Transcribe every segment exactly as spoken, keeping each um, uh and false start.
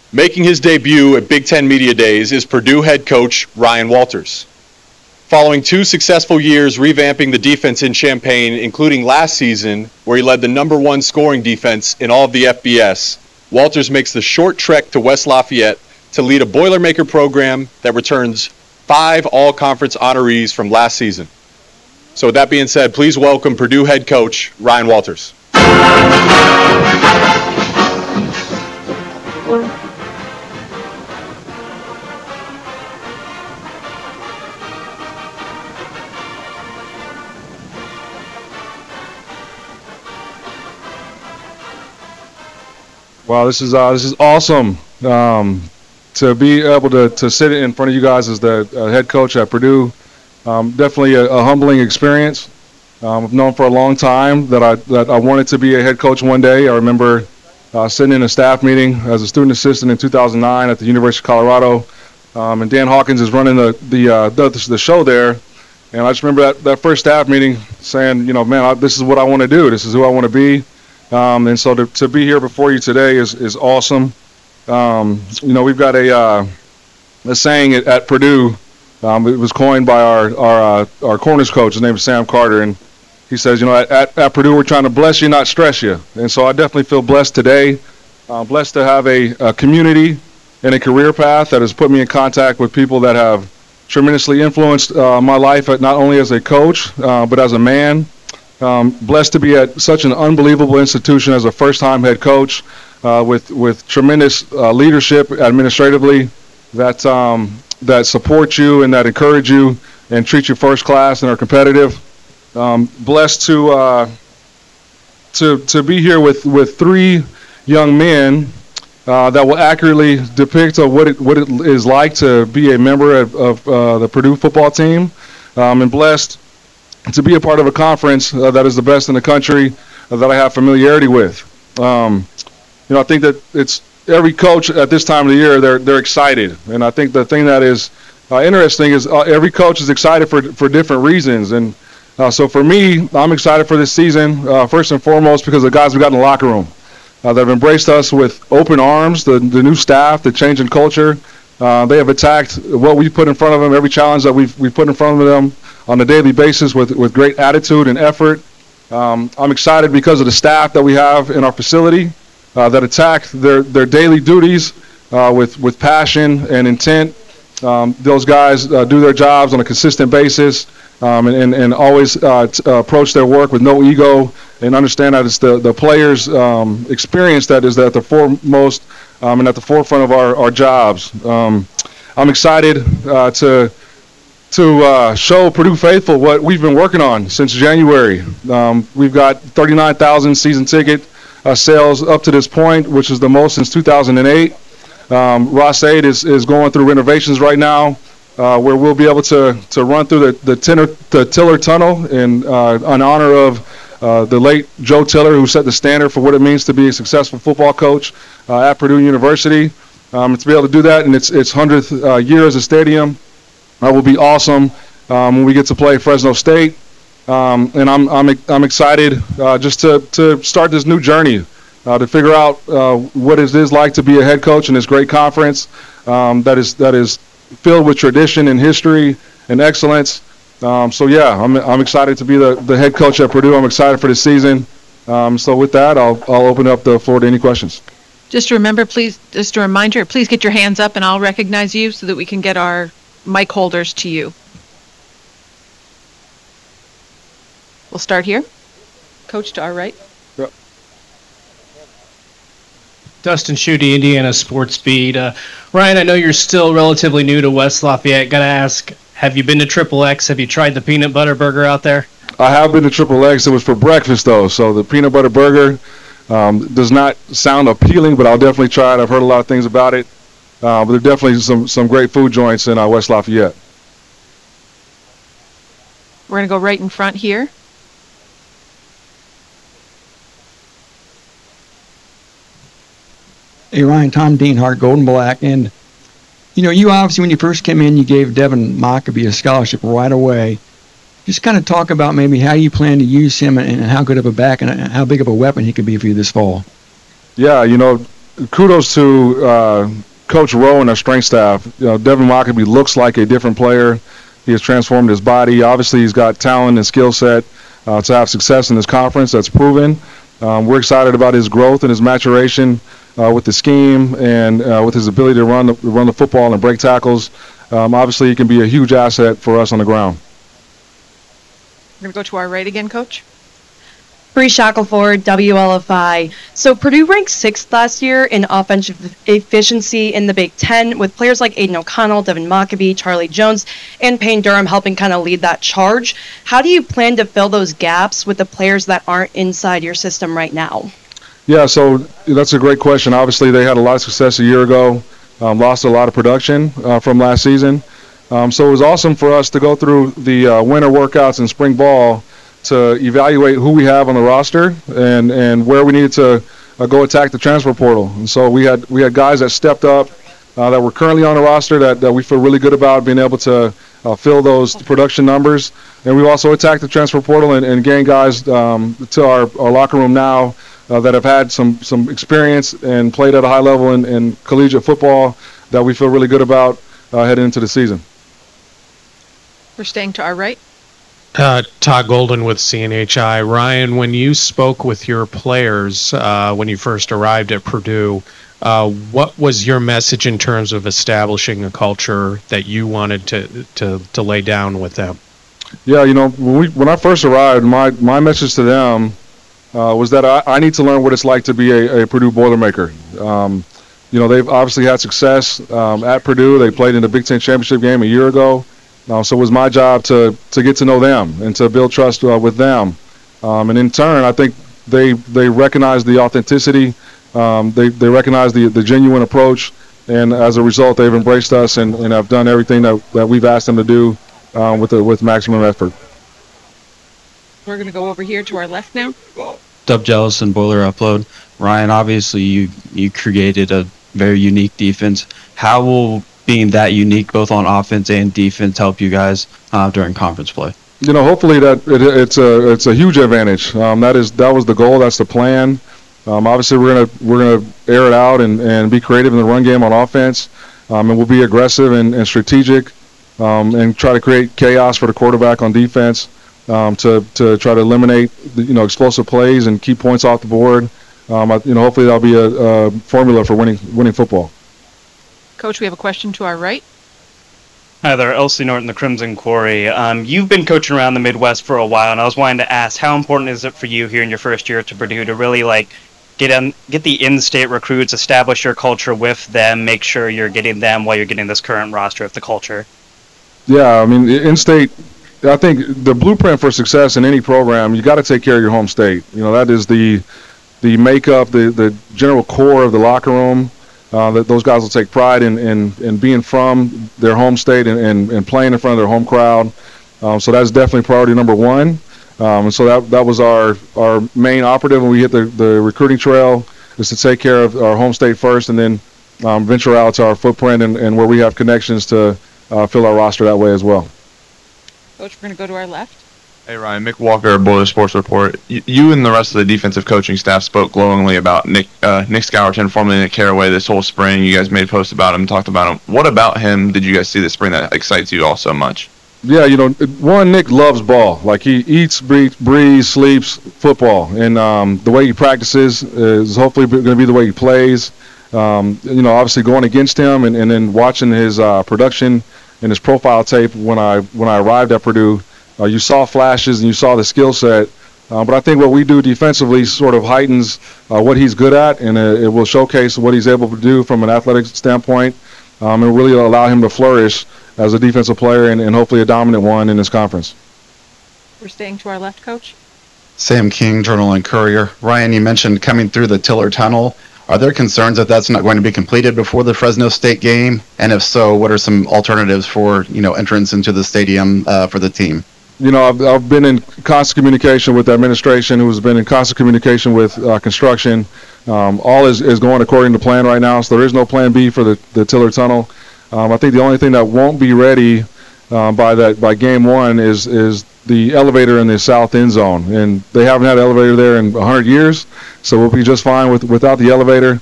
Making his debut at Big Ten Media Days is Purdue head coach Ryan Walters. Following two successful years revamping the defense in Champaign, including last season, where he led the number one scoring defense in all of the F B S, Walters makes the short trek to West Lafayette to lead a Boilermaker program that returns five all-conference honorees from last season. So with that being said, please welcome Purdue head coach Ryan Walters. Wow, this is uh, this is awesome um, to be able to, to sit in front of you guys as the uh, head coach at Purdue. Um, definitely a, a humbling experience. Um, I've known for a long time that I that I wanted to be a head coach one day. I remember uh, sitting in a staff meeting as a student assistant in two thousand nine at the University of Colorado, um, and Dan Hawkins is running the the, uh, the the show there. And I just remember that, that first staff meeting saying, you know, man, I, this is what I want to do. This is who I want to be. Um, and so to, to be here before you today is, is awesome. Um, you know, we've got a, uh, a saying at, at Purdue. Um, it was coined by our our, uh, our corners coach. His name is Sam Carter. And he says, you know, at, at, at Purdue, we're trying to bless you, not stress you. And so I definitely feel blessed today. Uh, blessed to have a, a community and a career path that has put me in contact with people that have tremendously influenced uh, my life, at, not only as a coach, uh, but as a man. Um, blessed to be at such an unbelievable institution as a first-time head coach uh, with with tremendous uh, leadership administratively that um, that support you and that encourage you and treat you first class and are competitive. Um, blessed to uh, to to be here with, with three young men uh, that will accurately depict uh, what it what it is like to be a member of, of uh, the Purdue football team, um, and blessed to be a part of a conference uh, that is the best in the country uh, that I have familiarity with. Um, you know, I think that it's every coach at this time of the year, they're they're excited. And I think the thing that is uh, interesting is uh, every coach is excited for for different reasons. And uh, so for me, I'm excited for this season, uh, first and foremost, because of the guys we got in the locker room uh, that have embraced us with open arms, the, the new staff, the change in culture. Uh, they have attacked what we put in front of them, every challenge that we've, we've put in front of them on a daily basis with, with great attitude and effort. Um, I'm excited because of the staff that we have in our facility uh, that attack their, their daily duties uh, with, with passion and intent. Um, those guys uh, do their jobs on a consistent basis um, and, and, and always uh, t- uh, approach their work with no ego and understand that it's the, the players' um, experience that is at the foremost um, and at the forefront of our, our jobs. Um, I'm excited uh, to to uh, show Purdue faithful what we've been working on since January. Um, we've got thirty-nine thousand season ticket uh, sales up to this point, which is the most since two thousand eight. Um, Ross eight is, is going through renovations right now, uh, where we'll be able to to run through the the, Tinner, the Tiller Tunnel in uh, in honor of uh, the late Joe Tiller, who set the standard for what it means to be a successful football coach uh, at Purdue University. Um, to be able to do that in its its hundredth uh, year as a stadium uh, will be awesome um, when we get to play Fresno State. Um, and I'm I'm I'm excited uh, just to to start this new journey. Uh, to figure out uh, what it is like to be a head coach in this great conference um, that is that is filled with tradition and history and excellence. Um, so yeah, I'm I'm excited to be the, the head coach at Purdue. I'm excited for this season. Um, so with that, I'll I'll open up the floor to any questions. Just remember, please, just a reminder, please get your hands up and I'll recognize you so that we can get our mic holders to you. We'll start here. Coach to our right. Yep. Dustin Schutte, Indiana Sports Beat. Uh, Ryan, I know you're still relatively new to West Lafayette. Got to ask, have you been to Triple X? Have you tried the peanut butter burger out there? I have been to Triple X. It was for breakfast, though. So the peanut butter burger um, does not sound appealing, but I'll definitely try it. I've heard a lot of things about it. Uh, but there are definitely some, some great food joints in uh, West Lafayette. We're going to go right in front here. Hey, Ryan, Tom Deanhart, Golden Black. And, you know, you obviously, when you first came in, you gave Devin Mockabee a scholarship right away. Just kind of talk about maybe how you plan to use him and how good of a back and how big of a weapon he could be for you this fall. Yeah, you know, kudos to uh, Coach Rowe and our strength staff. You know, Devin Mockabee looks like a different player. He has transformed his body. Obviously, he's got talent and skill set uh, to have success in this conference. That's proven. Um, we're excited about his growth and his maturation uh, with the scheme and uh, with his ability to run the, run the football and break tackles. Um, obviously, he can be a huge asset for us on the ground. We're going to go to our right again, Coach. Bree Shackelford, W L F I. So Purdue ranked sixth last year in offensive efficiency in the Big Ten, with players like Aiden O'Connell, Devin Mockabee, Charlie Jones, and Payne Durham helping kind of lead that charge. How do you plan to fill those gaps with the players that aren't inside your system right now? Yeah, so that's a great question. Obviously, they had a lot of success a year ago, um, lost a lot of production uh, from last season. Um, so it was awesome for us to go through the uh, winter workouts and spring ball to evaluate who we have on the roster and, and where we needed to uh, go attack the transfer portal. And so we had we had guys that stepped up uh, that were currently on the roster that, that we feel really good about being able to uh, fill those production numbers. And we've also attacked the transfer portal and, and gained guys um, to our, our locker room now uh, that have had some, some experience and played at a high level in, in collegiate football that we feel really good about uh, heading into the season. We're staying to our right. Uh, Todd Golden with C N H I. Ryan, when you spoke with your players uh, when you first arrived at Purdue, uh, what was your message in terms of establishing a culture that you wanted to to, to lay down with them? Yeah, you know, when, we, when I first arrived, my, my message to them uh, was that I, I need to learn what it's like to be a, a Purdue Boilermaker. Um, you know, they've obviously had success um, at Purdue. They played in the Big Ten championship game a year ago. Uh, so it was my job to, to get to know them and to build trust uh, with them. Um, and in turn, I think they they recognize the authenticity, um, they, they recognize the, the genuine approach, and as a result, they've embraced us and, and have done everything that, that we've asked them to do um, with, the, with maximum effort. We're going to go over here to our left now. Dub Jellison, Boiler Upload. Ryan, obviously you, you created a very unique defense. How will being that unique both on offense and defense help you guys uh, during conference play? You know, hopefully that it, it's a it's a huge advantage. Um, that is that was the goal. That's the plan. Um, obviously, we're gonna we're gonna air it out and, and be creative in the run game on offense, um, and we'll be aggressive and, and strategic, um, and try to create chaos for the quarterback on defense um, to to try to eliminate the, you know explosive plays and keep points off the board. Um, I, you know, hopefully that'll be a, a formula for winning winning football. Coach, we have a question to our right. Hi there, Elsie Norton, the Crimson Quarry. Um, you've been coaching around the Midwest for a while, and I was wanting to ask, how important is it for you here in your first year to Purdue to really like get in, get the in-state recruits, establish your culture with them, make sure you're getting them while you're getting this current roster of the culture? Yeah, I mean, in-state, I think the blueprint for success in any program, you got to take care of your home state. You know, that is the the makeup, the the general core of the locker room. Uh, that those guys will take pride in, in, in being from their home state and, and, and playing in front of their home crowd. Um, so that's definitely priority number one. Um, and so that that was our, our main operative when we hit the, the recruiting trail, is to take care of our home state first and then um, venture out to our footprint and, and where we have connections to uh, fill our roster that way as well. Coach, we're going to go to our left. Hey Ryan, Mick Walker, Boiler Sports Report. You, you and the rest of the defensive coaching staff spoke glowingly about Nick uh, Nick Scourton, formerly Nick Carraway, this whole spring. You guys made posts about him, talked about him. What about him did you guys see this spring that excites you all so much? Yeah, you know, one, Nick loves ball. Like, he eats, breathes, breathes sleeps football. And um, the way he practices is hopefully going to be the way he plays. Um, you know, obviously going against him and, and then watching his uh, production and his profile tape when I when I arrived at Purdue, Uh, you saw flashes and you saw the skill set, uh, but I think what we do defensively sort of heightens uh, what he's good at, and uh, it will showcase what he's able to do from an athletic standpoint, um, and really allow him to flourish as a defensive player and, and hopefully a dominant one in this conference. We're staying to our left, Coach. Sam King, Journal and Courier. Ryan, you mentioned coming through the Tiller Tunnel. Are there concerns that that's not going to be completed before the Fresno State game? And if so, what are some alternatives for, you know, entrance into the stadium uh, for the team? You know, I've, I've been in constant communication with the administration, who's been in constant communication with uh, construction. Um, all is, is going according to plan right now, so there is no plan B for the, the Tiller Tunnel. Um, I think the only thing that won't be ready um, by that by game one is is the elevator in the south end zone, and they haven't had an elevator there in one hundred years, so we'll be just fine with without the elevator.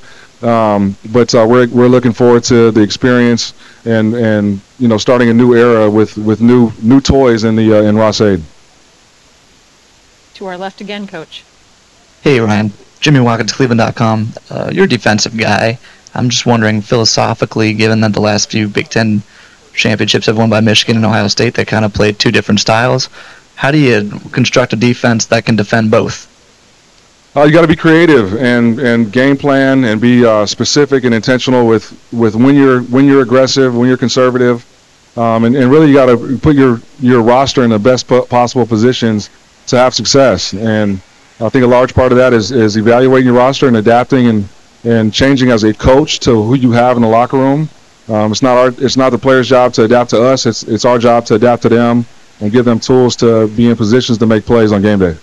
Um, but uh, we're we're looking forward to the experience and and you know starting a new era with, with new new toys in the uh, in Ross-Ade. To our left again, Coach. Hey, Ryan. Jimmy Watkins, Cleveland dot com. Uh, you're a defensive guy. I'm just wondering, philosophically, given that the last few Big Ten championships have won by Michigan and Ohio State, that kind of played two different styles, how do you construct a defense that can defend both? Uh, you got to be creative and, and game plan and be uh, specific and intentional with, with when you're when you're aggressive, when you're conservative, um, and, and really you got to put your, your roster in the best po- possible positions to have success. And I think a large part of that is, is evaluating your roster and adapting and, and changing as a coach to who you have in the locker room. Um, it's not our it's not the players' job to adapt to us. It's it's our job to adapt to them and give them tools to be in positions to make plays on game day.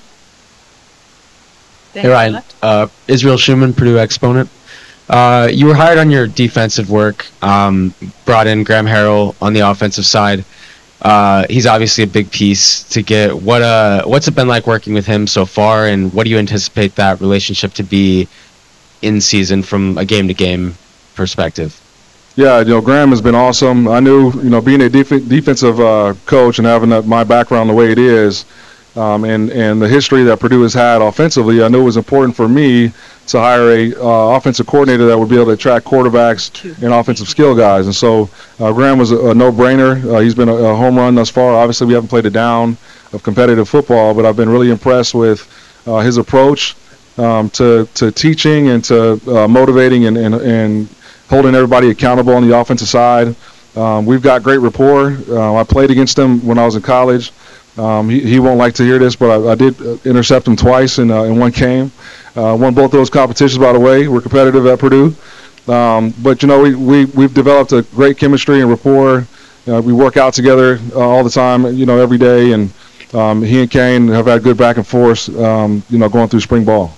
Hey Ryan, uh, Israel Schumann, Purdue Exponent. Uh, you were hired on your defensive work, um, brought in Graham Harrell on the offensive side. Uh, he's obviously a big piece to get. What uh, what's it been like working with him so far, and what do you anticipate that relationship to be in season from a game-to-game perspective? Yeah, you know, Graham has been awesome. I knew, you know, being a def- defensive uh, coach and having uh, my background the way it is, um, and and the history that Purdue has had offensively, I knew it was important for me to hire a uh, offensive coordinator that would be able to attract quarterbacks and offensive skill guys. And so uh, Graham was a, a no-brainer. Uh, he's been a, a home run thus far. Obviously, we haven't played a down of competitive football, but I've been really impressed with uh, his approach um, to to teaching and to uh, motivating and, and and holding everybody accountable on the offensive side. Um, we've got great rapport. Uh, I played against him when I was in college. Um, he, he won't like to hear this, but I, I did intercept him twice in uh, in one game. Uh, won both those competitions, by the way. We're competitive at Purdue. Um, but, you know, we, we, we've developed a great chemistry and rapport. Uh, we work out together uh, all the time, you know, every day. And um, he and Kane have had good back and forth, um, you know, going through spring ball.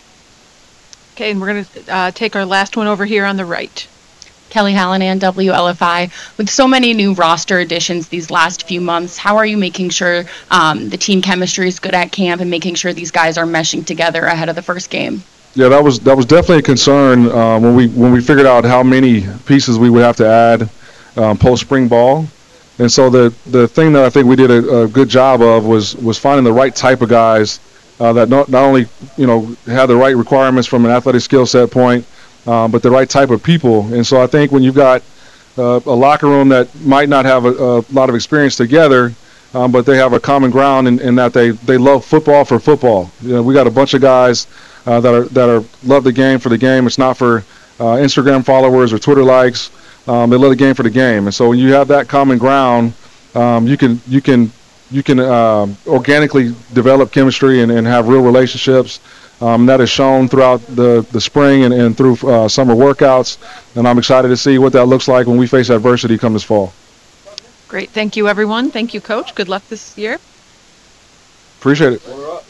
Okay, and we're going to uh, take our last one over here on the right. Kelly Hallinan, W L F I. With so many new roster additions these last few months, how are you making sure um, the team chemistry is good at camp and making sure these guys are meshing together ahead of the first game? Yeah, that was that was definitely a concern uh, when we when we figured out how many pieces we would have to add um, post spring ball. And so the the thing that I think we did a, a good job of was was finding the right type of guys uh, that not not only you know had the right requirements from an athletic skill set point, Um, but the right type of people. And so I think when you've got uh, a locker room that might not have a, a lot of experience together, um, but they have a common ground in, in that they, they love football for football. You know, we got a bunch of guys uh, that are that are love the game for the game. It's not for uh, Instagram followers or Twitter likes. Um, they love the game for the game. And so when you have that common ground, um, you can you can you can uh, organically develop chemistry and, and have real relationships. Um, that is shown throughout the, the spring and, and through uh, summer workouts, and I'm excited to see what that looks like when we face adversity come this fall. Great. Thank you, everyone. Thank you, Coach. Good luck this year. Appreciate it.